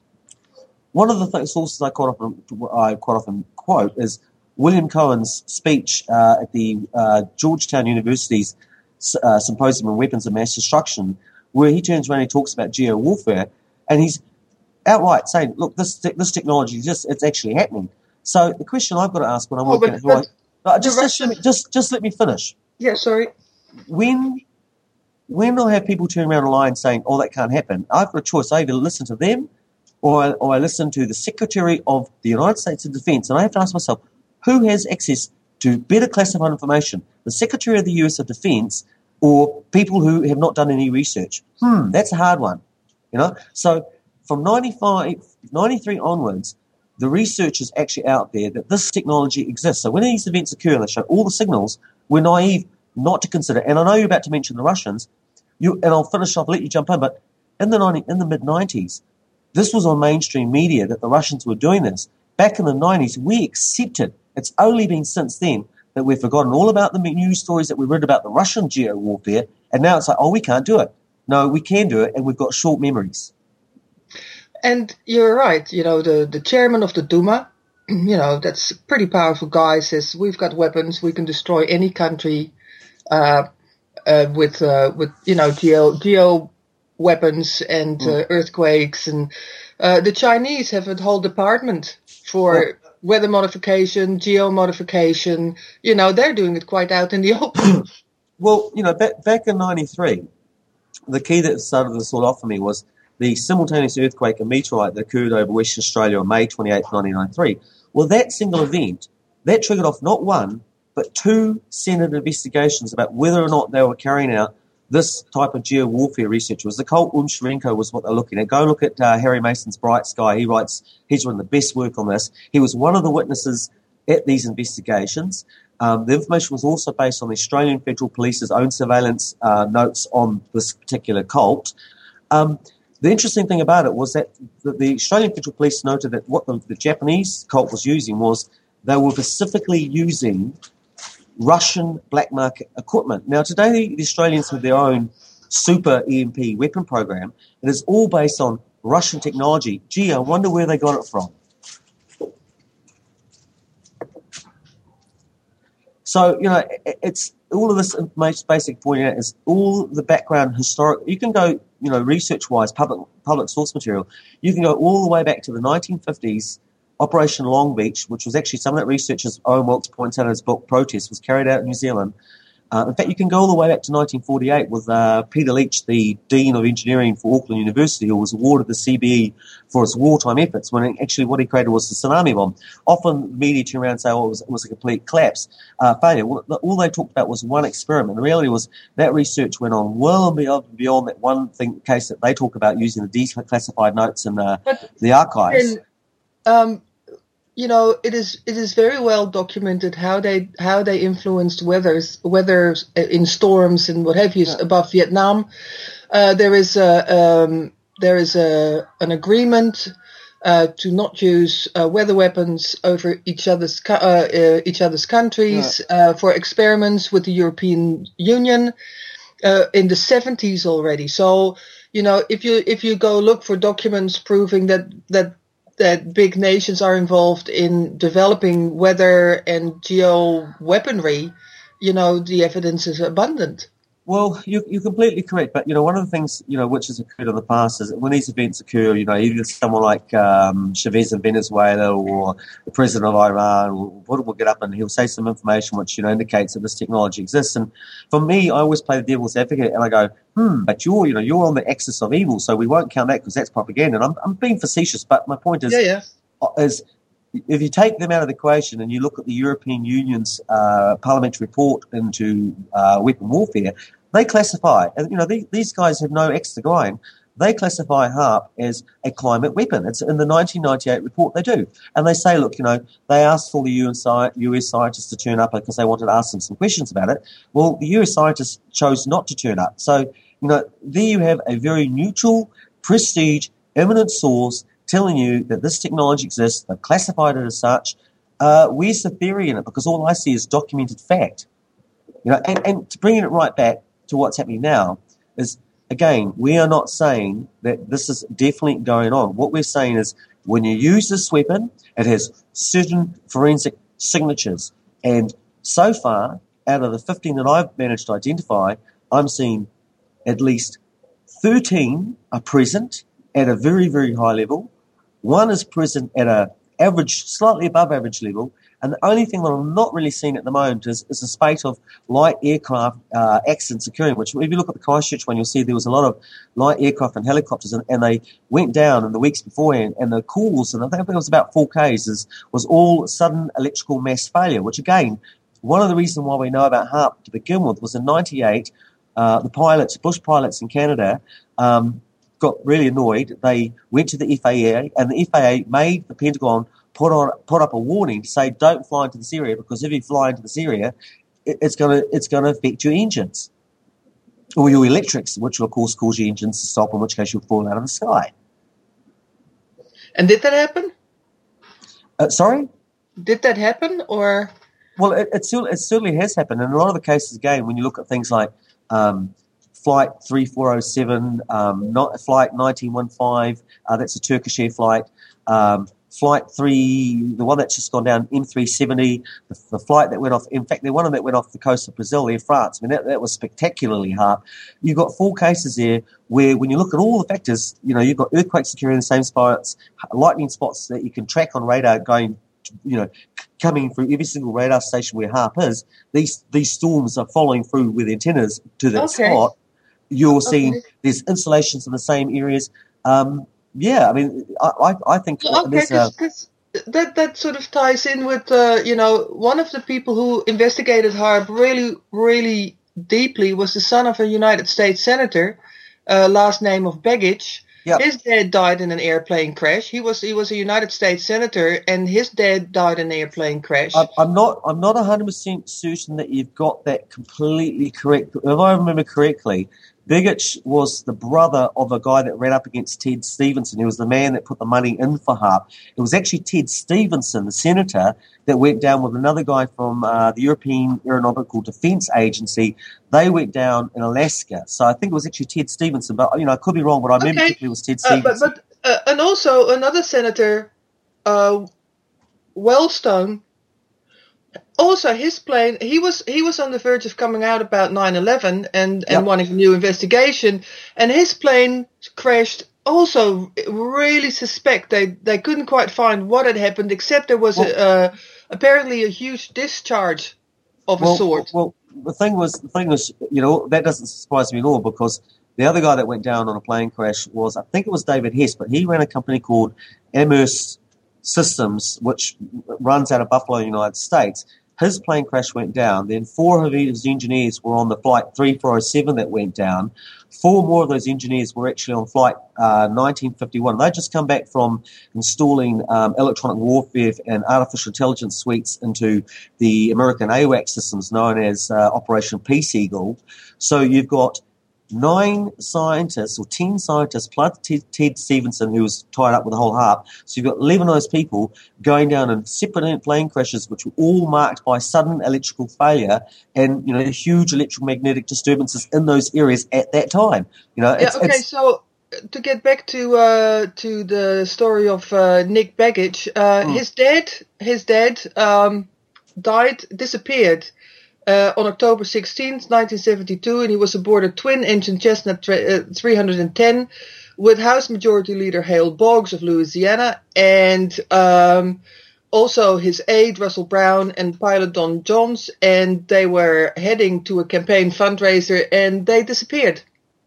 One of the th- sources I quite often I quite often quote is William Cohen's speech uh, at the uh, Georgetown University's uh, Symposium on Weapons of Mass Destruction, where he turns around and he talks about geo-warfare, and he's outright saying, "Look, this this technology is just it's actually happening." So the question I've got to ask when I'm oh, looking but, at who I, but uh, just, just, let me, just just let me finish. Yeah, sorry. When when I have people turn around a line saying, "Oh, that can't happen," I've got a choice. I either listen to them, or I, or I listen to the Secretary of the United States of Defense, and I have to ask myself, who has access to better classified information, the Secretary of the U S of Defense or people who have not done any research? Hmm, that's a hard one, you know. So from ninety-five, ninety-three onwards, the research is actually out there that this technology exists. So when these events occur and they show all the signals, we're naive not to consider. And I know you're about to mention the Russians, you, and I'll finish off, let you jump in, but in the ninety, in the mid nineties, this was on mainstream media that the Russians were doing this. Back in the nineties, we accepted. It's only been since then that we've forgotten all about the news stories that we read about the Russian geo-warfare, and now it's like, oh, we can't do it. No, we can do it, and we've got short memories. And you're right. You know, the, the chairman of the Duma, you know, that's a pretty powerful guy, says, we've got weapons, we can destroy any country uh, uh, with, uh, with you know, geo, geo weapons and uh, earthquakes. And uh, the Chinese have a whole department for oh. weather modification, geo modification. You know, they're doing it quite out in the open. Well, you know, back, back in ninety-three, the key that started this all off for me was the simultaneous earthquake and meteorite that occurred over Western Australia on May twenty-eighth, nineteen ninety-three. Well, that single event, that triggered off not one, but two Senate investigations about whether or not they were carrying out this type of geo-warfare research. It was the Colt Unshchenko was what they're looking at. Go look at uh, Harry Mason's Bright Sky. He writes, he's written the best work on this. He was one of the witnesses at these investigations. Um, the information was also based on the Australian Federal Police's own surveillance uh, notes on this particular cult. Um, the interesting thing about it was that the, the Australian Federal Police noted that what the, the Japanese cult was using was they were specifically using Russian black market equipment. Now, today the Australians have their own super E M P weapon program. It is all based on Russian technology. Gee, I wonder where they got it from. So, you know, it's all of this most basic point out is all the background historic. You can go, you know, research-wise, public public source material. You can go all the way back to the nineteen fifties. Operation Long Beach, which was actually some of that research, as Owen Wilkes points out in his book Protest, was carried out in New Zealand. Uh, in fact, you can go all the way back to nineteen forty-eight with uh, Peter Leach, the Dean of Engineering for Auckland University, who was awarded the C B E for his wartime efforts, when actually what he created was the tsunami bomb. Often the media turn around and say, oh, it was, it was a complete collapse, uh, failure. Well, all they talked about was one experiment. The reality was that research went on well beyond, beyond that one thing case that they talk about using the declassified notes in the, the archives. In, um, You know, it is it is very well documented how they how they influenced weathers weather in storms and what have you yeah. above Vietnam. Uh, there is a um, there is a an agreement uh, to not use uh, weather weapons over each other's uh, uh, each other's countries yeah. uh, for experiments with the European Union uh, in the seventies already. So you know, if you if you go look for documents proving that that that big nations are involved in developing weather and geo weaponry, you know, the evidence is abundant. Well, you, you're completely correct. But, you know, one of the things, you know, which has occurred in the past is that when these events occur, you know, either someone like um, Chavez in Venezuela or the president of Iran will, will get up and he'll say some information which, you know, indicates that this technology exists. And for me, I always play the devil's advocate and I go, hmm, but you're, you know, you're on the axis of evil, so we won't count that because that's propaganda. And I'm, I'm being facetious, but my point is, yeah, yeah. is if you take them out of the equation and you look at the European Union's uh, parliamentary report into uh, weapon warfare, they classify, and you know, these, these guys have no extra grind. They classify HAARP as a climate weapon. It's in the nineteen ninety-eight report they do. And they say, look, you know, they asked for the U S scientists to turn up because they wanted to ask them some questions about it. Well, the U S scientists chose not to turn up. So, you know, there you have a very neutral, prestige, eminent source telling you that this technology exists, they've classified it as such. Uh, where's the theory in it? Because all I see is documented fact. You know, and, and to bring it right back to what's happening now is, again, we are not saying that this is definitely going on. What we're saying is when you use this weapon, it has certain forensic signatures. And so far, out of the fifteen that I've managed to identify, I'm seeing at least thirteen are present at a very, very high level. One is present at a average, slightly above average level. And the only thing that I'm not really seeing at the moment is, is a spate of light aircraft uh, accidents occurring, which if you look at the Christchurch one, you'll see there was a lot of light aircraft and helicopters, and, and they went down in the weeks beforehand, and the calls, and I think it was about four cases, was all sudden electrical mass failure, which again, one of the reasons why we know about HAARP to begin with was in ninety-eight, uh, the pilots, Bush pilots in Canada, um, got really annoyed. They went to the F A A, and the F A A made the Pentagon put on put up a warning to say don't fly into this area, because if you fly into this area, it, it's gonna it's gonna affect your engines or your electrics, which will of course cause your engines to stop, in which case you'll fall out of the sky. And did that happen? Uh, sorry? Did that happen, or? Well, it, it, it certainly has happened. In a lot of the cases, again, when you look at things like um, Flight three four oh seven, um, not, Flight nineteen fifteen, uh, that's a Turkish Air flight, um, Flight three, the one that's just gone down, M three seventy, the, the flight that went off, in fact, the one that went off the coast of Brazil, Air France, I mean, that, that was spectacularly hard. You've got four cases there where when you look at all the factors, you know, you've got earthquakes occurring in the same spots, lightning spots that you can track on radar going, you know, coming through every single radar station where HAARP is. These these storms are following through with antennas to that Okay. spot. You're seeing Okay. there's installations in the same areas. Um, yeah, I mean, I, I, I think Yeah, okay, there's a, because that that sort of ties in with uh, you know, one of the people who investigated HAARP really really deeply was the son of a United States senator, uh, last name of Begich. Yep. His dad died in an airplane crash. He was he was a United States senator, and his dad died in an airplane crash. I, I'm not I'm not one hundred percent certain that you've got that completely correct. If I remember correctly, Begich was the brother of a guy that ran up against Ted Stevenson. He was the man that put the money in for HAARP. It was actually Ted Stevenson, the senator, that went down with another guy from uh, the European Aeronautical Defence Agency. They went down in Alaska. So I think it was actually Ted Stevenson, but you know I could be wrong. But I remember Okay. it was Ted Uh, Stevenson. but but uh, and also another senator, uh, Wellstone. Also, his plane, he was he was on the verge of coming out about nine eleven and, and Yep. wanting a new investigation, and his plane crashed. Also, really suspect they they couldn't quite find what had happened, except there was Well- a, uh, apparently a huge discharge of well, a sort. Well, the thing was, the thing was, you know, that doesn't surprise me at all, because the other guy that went down on a plane crash was, I think it was David Hess, but he ran a company called Amherst Systems, which runs out of Buffalo, United States. His plane crash went down. Then four of his engineers were on the flight three four oh seven that went down. Four more of those engineers were actually on flight uh, nineteen fifty-one. They'd just come back from installing um, electronic warfare and artificial intelligence suites into the American AWACS systems known as uh, Operation Peace Eagle. So you've got nine scientists or ten scientists plus Ted, Ted Stevenson, who was tied up with the whole HAARP. So you've got eleven of those people going down in separate plane crashes, which were all marked by sudden electrical failure and, you know, huge electromagnetic disturbances in those areas at that time. You know, Yeah. it's, Okay. it's, So uh, to get back to uh, to the story of uh, Nick Begich, uh, Mm. his dad his dad um, died disappeared. Uh, on October sixteenth, nineteen seventy-two, and he was aboard a twin-engine Cessna uh, three ten with House Majority Leader Hale Boggs of Louisiana, and um, also his aide Russell Brown and pilot Don Johns, and they were heading to a campaign fundraiser, and they disappeared.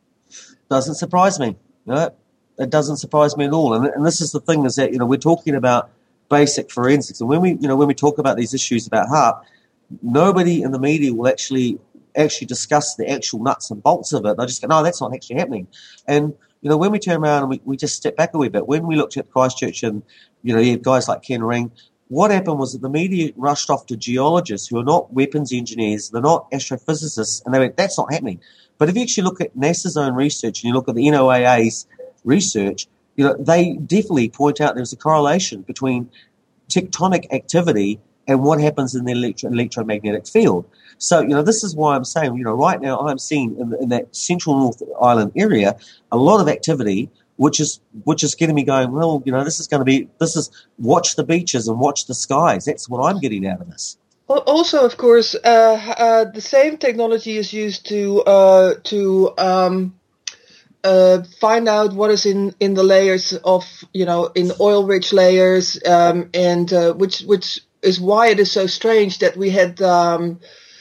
doesn't surprise me. You know, it doesn't surprise me at all. And, and this is the thing, is that, you know, we're talking about basic forensics, and when we, you know, when we talk about these issues about HAARP, nobody in the media will actually actually discuss the actual nuts and bolts of it. They'll just go, no, that's not actually happening. And, you know, when we turn around and we, we just step back a wee bit, when we looked at Christchurch and, you know, you had guys like Ken Ring, what happened was that the media rushed off to geologists who are not weapons engineers, they're not astrophysicists, and they went, that's not happening. But if you actually look at NASA's own research and you look at the N O A A's research, you know, they definitely point out there's a correlation between tectonic activity and what happens in the electro- electromagnetic field. So, you know, this is why I'm saying, you know, right now I'm seeing in, the, in that central North Island area a lot of activity, which is which is getting me going, well, you know, this is going to be, this is, watch the beaches and watch the skies. That's what I'm getting out of this. Well, also, of course, uh, uh, the same technology is used to uh, to um, uh, find out what is in, in the layers of, you know, in oil-rich layers, um, and uh, which which is why it is so strange that we had um,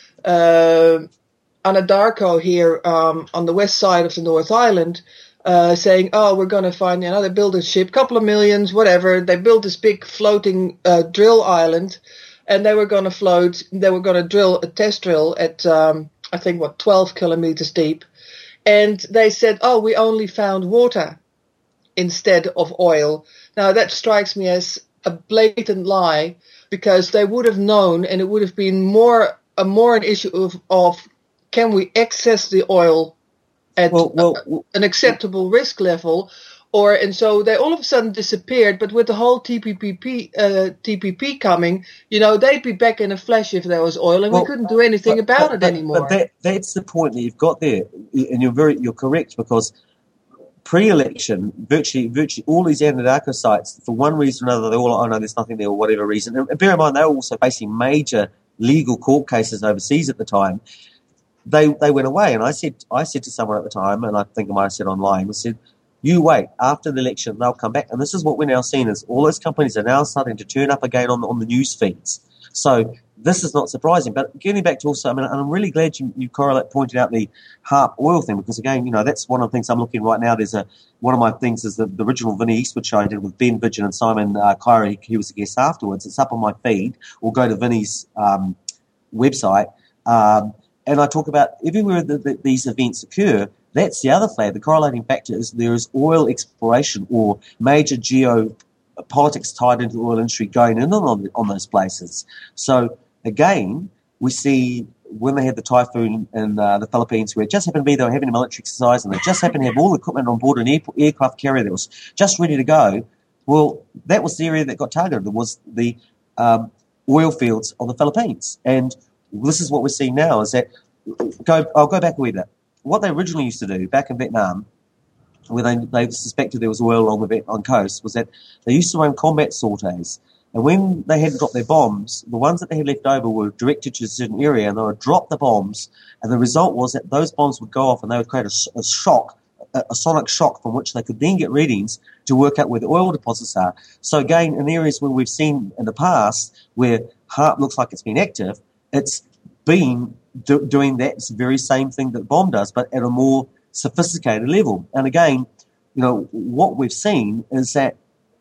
uh, Anadarko here um, on the west side of the North Island uh, saying, oh, we're going to find, you know, they built a ship, couple of millions, whatever. They built this big floating uh, drill island, and they were going to float, they were going to drill a test drill at, um, I think, what, twelve kilometers deep. And they said, oh, we only found water instead of oil. Now, that strikes me as a blatant lie, because they would have known, and it would have been more a more an issue of, of can we access the oil at well, well, well, an acceptable risk level, or and so they all of a sudden disappeared. But with the whole T P P uh, T P P coming, you know, they'd be back in a flash if there was oil, and well, we couldn't do anything but, about but, it but, anymore. But that, that's the point that you've got there, and you're very you're correct, because pre-election, virtually, virtually all these Anadarko sites, for one reason or another, they all, oh no, there's nothing there, or whatever reason. And bear in mind, they were also facing major legal court cases overseas at the time. They they went away, and I said I said to someone at the time, and I think I might have said online, I said, you wait, after the election, they'll come back. And this is what we're now seeing, is all those companies are now starting to turn up again on the, on the news feeds. So this is not surprising. But getting back to also, I mean, and I'm really glad you, you correlate pointed out the Harp oil thing, because again, you know, that's one of the things I'm looking right now. There's a one of my things is the, the original Vinnie Eastwood show I did with Ben Vidgen and Simon uh, Kyrie. He was a guest afterwards. It's up on my feed, or go to Vinnie's um, website. Um, and I talk about everywhere that the, these events occur. That's the other flag. The correlating factor is there is oil exploration or major geopolitics tied into the oil industry going in on, on those places. So again, we see when they had the typhoon in uh, the Philippines, where it just happened to be they were having a military exercise and they just happened to have all the equipment on board an air, aircraft carrier that was just ready to go. Well, that was the area that got targeted. It was the um, oil fields of the Philippines. And this is what we're seeing now, is that, go, I'll go back a wee bit. What they originally used to do back in Vietnam, where they, they suspected there was oil along the Vietnam coast, was that they used to run combat sorties. And when they had dropped their bombs, the ones that they had left over were directed to a certain area, and they would drop the bombs. And the result was that those bombs would go off and they would create a, a shock, a, a sonic shock, from which they could then get readings to work out where the oil deposits are. So again, in areas where we've seen in the past where HAARP looks like it's been active, it's been do, doing that very same thing that bomb does, but at a more sophisticated level. And again, you know, what we've seen is that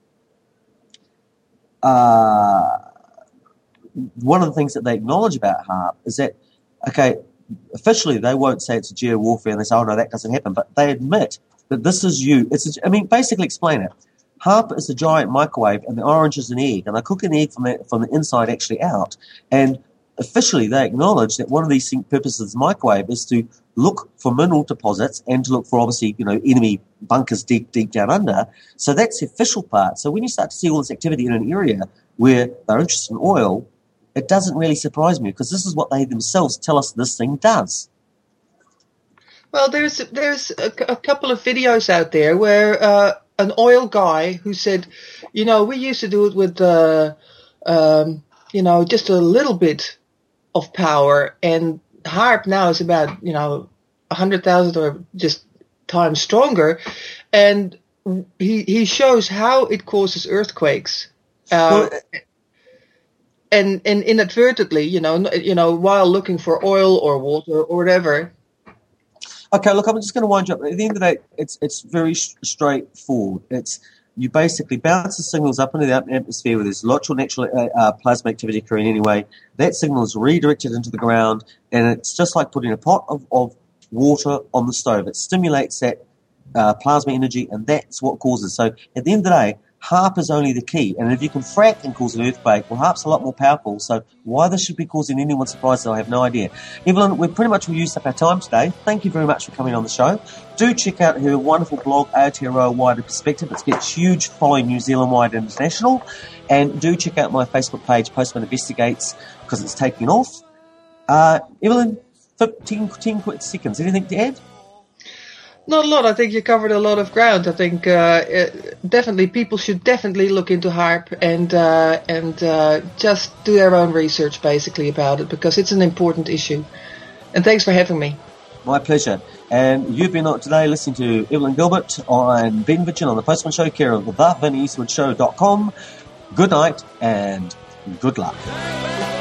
uh, one of the things that they acknowledge about HAARP is that, okay, officially they won't say it's a geo warfare, and they say, oh no, that doesn't happen, but they admit that this is you. It's a, I mean, basically explain it. HAARP is a giant microwave, and the orange is an egg, and they cook an egg from the, from the inside actually out. And officially, they acknowledge that one of these purposes of the microwave is to look for mineral deposits and to look for, obviously, you know, enemy bunkers deep, deep down under. So that's the official part. So when you start to see all this activity in an area where they're interested in oil, it doesn't really surprise me, because this is what they themselves tell us this thing does. Well, there's there's a, a couple of videos out there where uh, an oil guy who said, you know, we used to do it with, uh, um, you know, just a little bit of power, and HAARP now is about, you know, a hundred thousand or just times stronger, and he he shows how it causes earthquakes, uh, well, and and inadvertently, you know, you know, while looking for oil or water or whatever. Okay, look, I'm just going to wind you up. At the end of the day, it's it's very sh- straightforward. It's you basically bounce the signals up into the atmosphere where there's lots of natural uh, uh, plasma activity occurring anyway. That signal is redirected into the ground, and it's just like putting a pot of, of water on the stove. It stimulates that uh, plasma energy, and that's what causes. So at the end of the day, HAARP is only the key. And if you can frack and cause an earthquake, well, HAARP's a lot more powerful. So why this should be causing anyone surprise, I have no idea. Evelyn, we've pretty much used up our time today. Thank you very much for coming on the show. Do check out her wonderful blog, Aotearoa Wider Perspective. It gets huge following New Zealand-wide and international. And do check out my Facebook page, Postman Investigates, because it's taking off. Uh, Evelyn, fifteen, ten quick seconds. Anything to add? Not a lot. I think you covered a lot of ground. I think uh, it, definitely people should definitely look into HAARP and uh, and uh, just do their own research basically about it, because it's an important issue. And thanks for having me. My pleasure. And you've been on today listening to Evelyn Gilbert on Ben Vidgen on the Postman Show, care of the Vin Eastwood Show dot com. Good night and good luck.